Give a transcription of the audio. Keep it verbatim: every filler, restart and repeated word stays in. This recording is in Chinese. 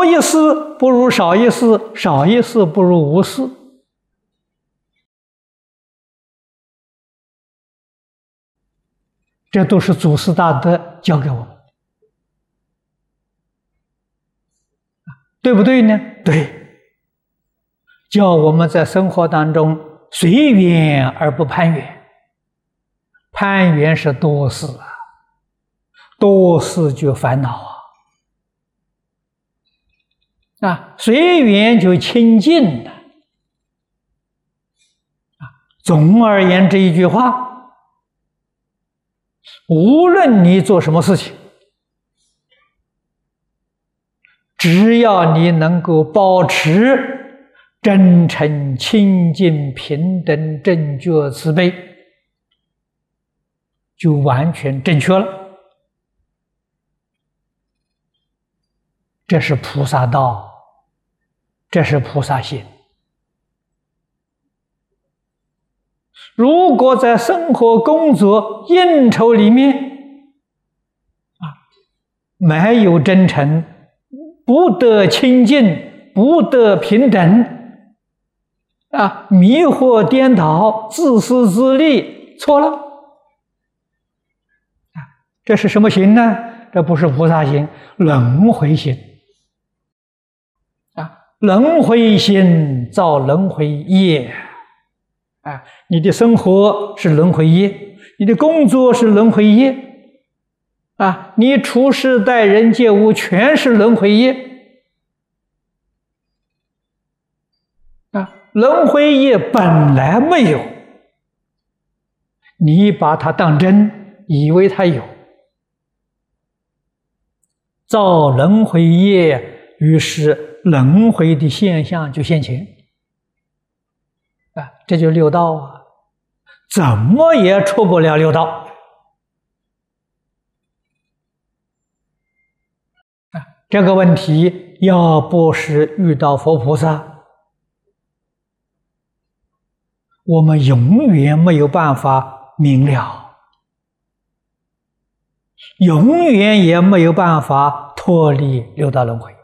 多一事不如少一事，少一事不如无事。这都是祖师大德教给我们，对不对呢？对，叫我们在生活当中随缘而不攀缘，攀缘是多事啊，多事就烦恼啊。啊，随缘就清净了。啊，总而言之一句话，无论你做什么事情，只要你能够保持真诚、清净、平等、正觉、慈悲，就完全正确了。这是菩萨道，这是菩萨心。如果在生活、工作、应酬里面啊，没有真诚，不得清净，不得平等，啊，迷惑颠倒，自私自利，错了。啊，这是什么心呢？这不是菩萨心，轮回心。啊，轮回心造轮回业。啊，你的生活是轮回业，你的工作是轮回业，啊，你处事待人接物全是轮回业。啊，轮回业本来没有，你把它当真，以为它有，造轮回业，于是轮回的现象就现前。啊，这就六道啊，怎么也出不了六道。啊，这个问题要不是遇到佛菩萨，我们永远没有办法明了，永远也没有办法脱离六道轮回。